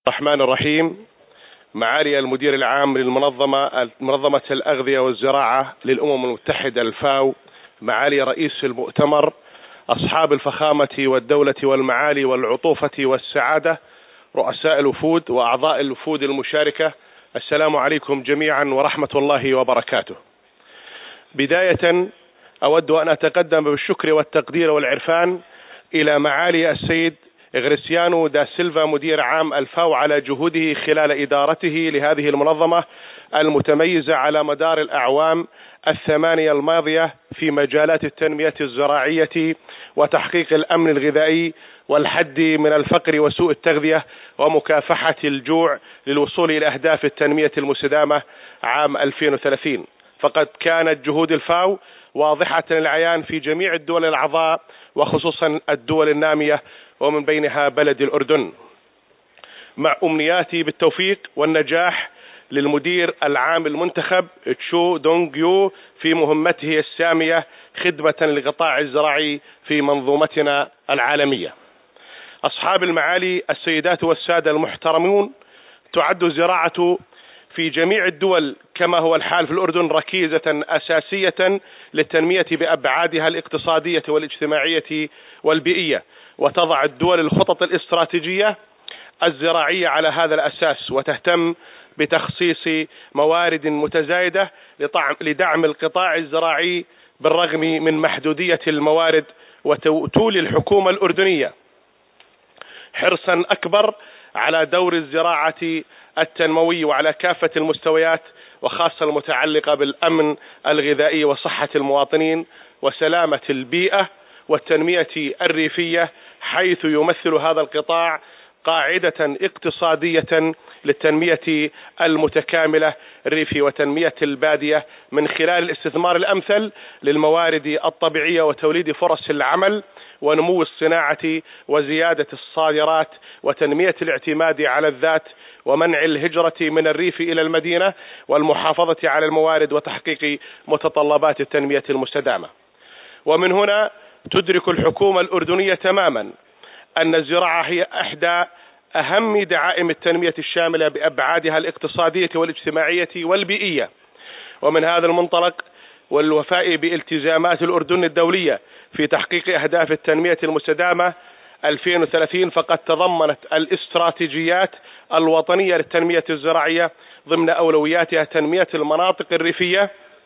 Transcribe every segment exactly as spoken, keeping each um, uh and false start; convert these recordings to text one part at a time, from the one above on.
الرحمن الرحيم. معالي المدير العام للمنظمة منظمة الأغذية والزراعة للأمم المتحدة الفاو، معالي رئيس المؤتمر، أصحاب الفخامة والدولة والمعالي والعطوفة والسعادة، رؤساء الوفود وأعضاء الوفود المشاركة، السلام عليكم جميعا ورحمة الله وبركاته. بداية أود أن أتقدم بالشكر والتقدير والعرفان إلى معالي السيد غريسيانو دا سيلفا مدير عام الفاو على جهوده خلال إدارته لهذه المنظمة المتميزة على مدار الأعوام الثمانية الماضية في مجالات التنمية الزراعية وتحقيق الأمن الغذائي والحد من الفقر وسوء التغذية ومكافحة الجوع للوصول إلى أهداف التنمية المستدامة عام ألفين وثلاثين. فقد كانت جهود الفاو واضحة للعيان في جميع الدول الأعضاء وخصوصا الدول النامية ومن بينها بلد الأردن. مع أمنياتي بالتوفيق والنجاح للمدير العام المنتخب تشو دونغ يو في مهمته السامية خدمة للقطاع الزراعي في منظومتنا العالمية. أصحاب المعالي السيدات والسادة المحترمون، تعد الزراعة في جميع الدول كما هو الحال في الأردن ركيزة أساسية للتنمية بأبعادها الاقتصادية والاجتماعية والبيئية، وتضع الدول الخطط الاستراتيجية الزراعية على هذا الأساس، وتهتم بتخصيص موارد متزايدة لدعم القطاع الزراعي بالرغم من محدودية الموارد. وتولي الحكومة الأردنية حرصا أكبر على دور الزراعة التنموي وعلى كافة المستويات، وخاصة المتعلقة بالأمن الغذائي وصحة المواطنين وسلامة البيئة والتنمية الريفية، حيث يمثل هذا القطاع قاعدة اقتصادية للتنمية المتكاملة الريفي وتنمية البادية من خلال الاستثمار الأمثل للموارد الطبيعية وتوليد فرص العمل ونمو الصناعة وزيادة الصادرات وتنمية الاعتماد على الذات ومنع الهجرة من الريف إلى المدينة والمحافظة على الموارد وتحقيق متطلبات التنمية المستدامة. ومن هنا تدرك الحكومة الأردنية تماما أن الزراعة هي إحدى أهم دعائم التنمية الشاملة بأبعادها الاقتصادية والاجتماعية والبيئية. ومن هذا المنطلق والوفاء بالتزامات الأردن الدولية في تحقيق أهداف التنمية المستدامة ألفين وثلاثين، فقد تضمنت الاستراتيجيات الوطنية للتنمية الزراعية ضمن أولوياتها تنمية المناطق الريفية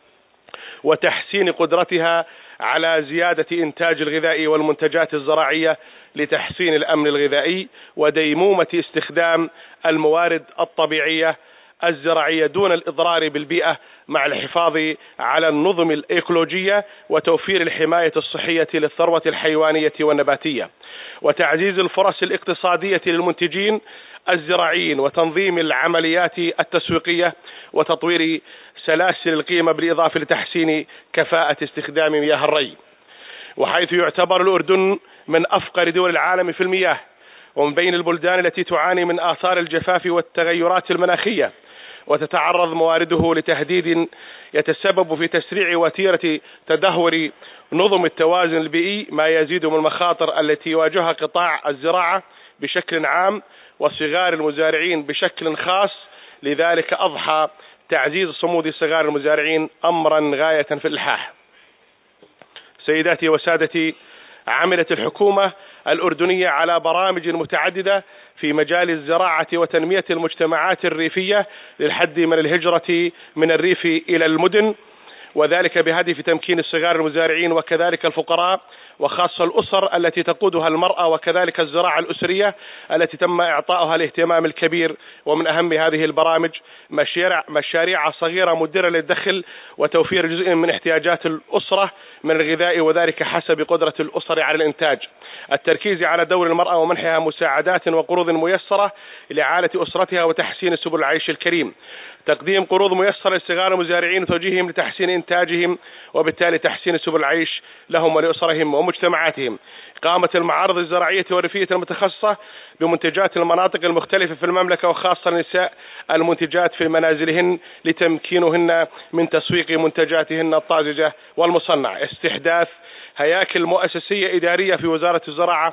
وتحسين قدرتها على زيادة إنتاج الغذاء والمنتجات الزراعية لتحسين الأمن الغذائي وديمومة استخدام الموارد الطبيعية الزراعية دون الإضرار بالبيئة، مع الحفاظ على النظم الإيكولوجية وتوفير الحماية الصحية للثروة الحيوانية والنباتية، وتعزيز الفرص الاقتصادية للمنتجين الزراعيين وتنظيم العمليات التسويقية وتطوير سلاسل القيمة، بالإضافة لتحسين كفاءة استخدام مياه الري. وحيث يعتبر الأردن من أفقر دول العالم في المياه ومن بين البلدان التي تعاني من آثار الجفاف والتغيرات المناخية، وتتعرض موارده لتهديد يتسبب في تسريع وتيرة تدهور نظم التوازن البيئي، ما يزيد من المخاطر التي يواجهها قطاع الزراعة بشكل عام وصغار المزارعين بشكل خاص. لذلك أضحى تعزيز صمود صغار المزارعين أمرا غاية في الإلحاح. سيداتي وسادتي، عملت الحكومة الأردنية على برامج متعددة في مجال الزراعة وتنمية المجتمعات الريفية للحد من الهجرة من الريف إلى المدن، وذلك بهدف تمكين الصغار المزارعين وكذلك الفقراء، وخاصة الأسر التي تقودها المرأة، وكذلك الزراعة الأسرية التي تم إعطائها الاهتمام الكبير. ومن أهم هذه البرامج مشاريع, مشاريع صغيرة مدرة للدخل وتوفير جزء من احتياجات الأسرة من الغذاء، وذلك حسب قدرة الأسر على الإنتاج. التركيز على دور المرأة ومنحها مساعدات وقروض ميسرة لإعالة أسرتها وتحسين سبل العيش الكريم. تقديم قروض ميسرة لصغار المزارعين وتوجيههم لتحسين إنتاجهم وبالتالي تحسين سبل العيش لهم ولأسرهم ومجتمعاتهم. إقامة المعارض الزراعية والريفية المتخصصة بمنتجات المناطق المختلفة في المملكة، وخاصة النساء المنتجات في منازلهن لتمكينهن من تسويق منتجاتهن الطازجة والمصنعة. استحداث هياكل مؤسسية إدارية في وزارة الزراعة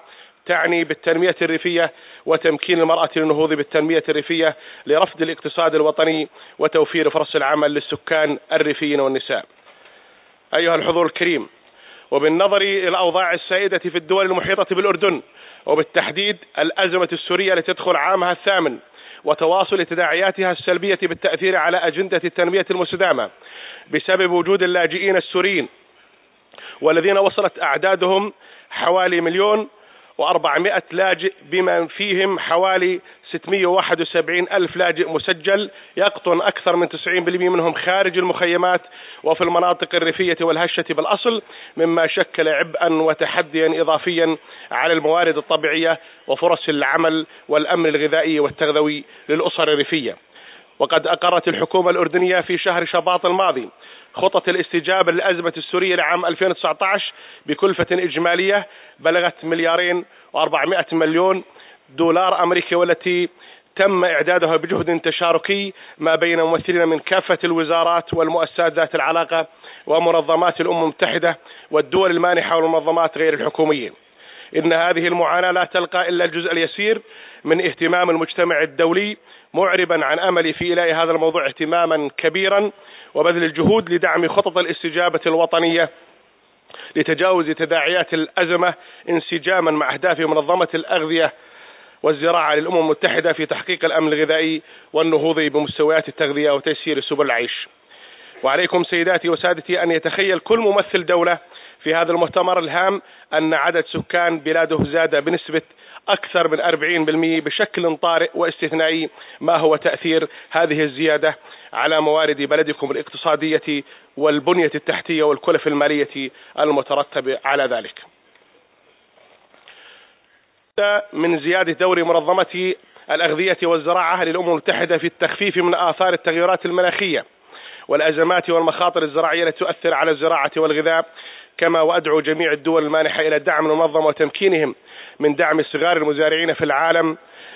تعني بالتنمية الريفية وتمكين المرأة للنهوض بالتنمية الريفية لرفض الاقتصاد الوطني وتوفير فرص العمل للسكان الريفيين والنساء. أيها الحضور الكريم، وبالنظر إلى الأوضاع السائدة في الدول المحيطة بالأردن، وبالتحديد الأزمة السورية التي تدخل عامها الثامن، وتواصل تداعياتها السلبية بالتأثير على أجندة التنمية المستدامة بسبب وجود اللاجئين السوريين والذين وصلت أعدادهم حوالي مليون وأربعمائة لاجئ، بما فيهم حوالي ستمائة وواحد وسبعين ألف لاجئ مسجل، يقطن أكثر من تسعين بالمئة منهم خارج المخيمات وفي المناطق الريفية والهشة بالأصل، مما شكل عبئا وتحديا إضافيا على الموارد الطبيعية وفرص العمل والأمن الغذائي والتغذوي للأسر الريفية. وقد أقرت الحكومة الأردنية في شهر شباط الماضي خطة الاستجابة للأزمة السورية لعام ألفين وتسعة عشر بكلفة إجمالية بلغت مليارين وأربعمائة مليون دولار أمريكي، والتي تم إعدادها بجهد تشاركي ما بين ممثلين من كافة الوزارات والمؤسسات ذات العلاقة ومنظمات الأمم المتحدة والدول المانحة والمنظمات غير الحكومية. إن هذه المعاناة لا تلقى إلا الجزء اليسير من اهتمام المجتمع الدولي، معربا عن أمل في إيلاء هذا الموضوع اهتماما كبيرا وبذل الجهود لدعم خطط الاستجابة الوطنية لتجاوز تداعيات الأزمة انسجاما مع أهداف منظمة الأغذية والزراعة للأمم المتحدة في تحقيق الأمن الغذائي والنهوض بمستويات التغذية وتيسير سبل العيش. وعليكم سيداتي وسادتي أن يتخيل كل ممثل دولة في هذا المؤتمر الهام أن عدد سكان بلاده زاد بنسبة أكثر من أربعين بالمئة بشكل طارئ واستثنائي. ما هو تأثير هذه الزيادة على موارد بلدكم الاقتصادية والبنية التحتية والكلف المالية المترتبة على ذلك؟ من زيادة دور منظمة الأغذية والزراعة للأمم المتحدة في التخفيف من آثار التغيرات المناخية والأزمات والمخاطر الزراعية التي تؤثر على الزراعة والغذاء، كما وأدعو جميع الدول المانحة إلى دعم المنظمة وتمكينهم من دعم صغار المزارعين في العالم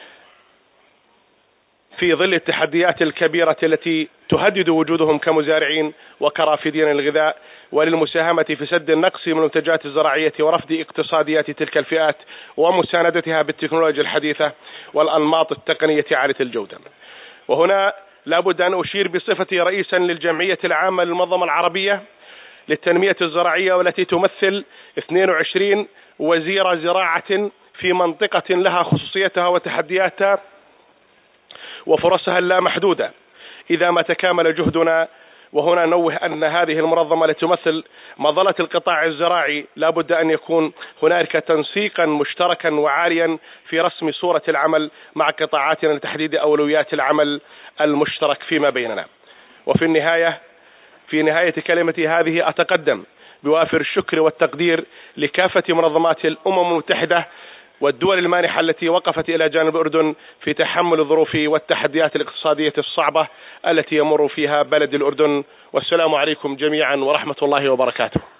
في ظل التحديات الكبيرة التي تهدد وجودهم كمزارعين وكرافدين للغذاء، وللمساهمة في سد النقص من المنتجات الزراعية ورفض اقتصاديات تلك الفئات ومساندتها بالتكنولوجيا الحديثة والأنماط التقنية عالية الجودة. وهنا لابد أن أشير بصفتي رئيسا للجمعية العامة للمنظمة العربية للتنمية الزراعية، والتي تمثل اثنين وعشرين وزير زراعة في منطقة لها خصوصيتها وتحدياتها وفرصها اللامحدودة إذا ما تكامل جهدنا. وهنا نوه أن هذه المنظمة التي تمثل مظلة القطاع الزراعي لابد أن يكون هنالك تنسيقا مشتركا وعاليا في رسم صورة العمل مع قطاعاتنا لتحديد أولويات العمل المشترك فيما بيننا. وفي النهاية في نهاية كلمتي هذه أتقدم بوافر الشكر والتقدير لكافة منظمات الأمم المتحدة والدول المانحة التي وقفت إلى جانب الأردن في تحمل الظروف والتحديات الاقتصادية الصعبة التي يمر فيها بلد الأردن. والسلام عليكم جميعا ورحمة الله وبركاته.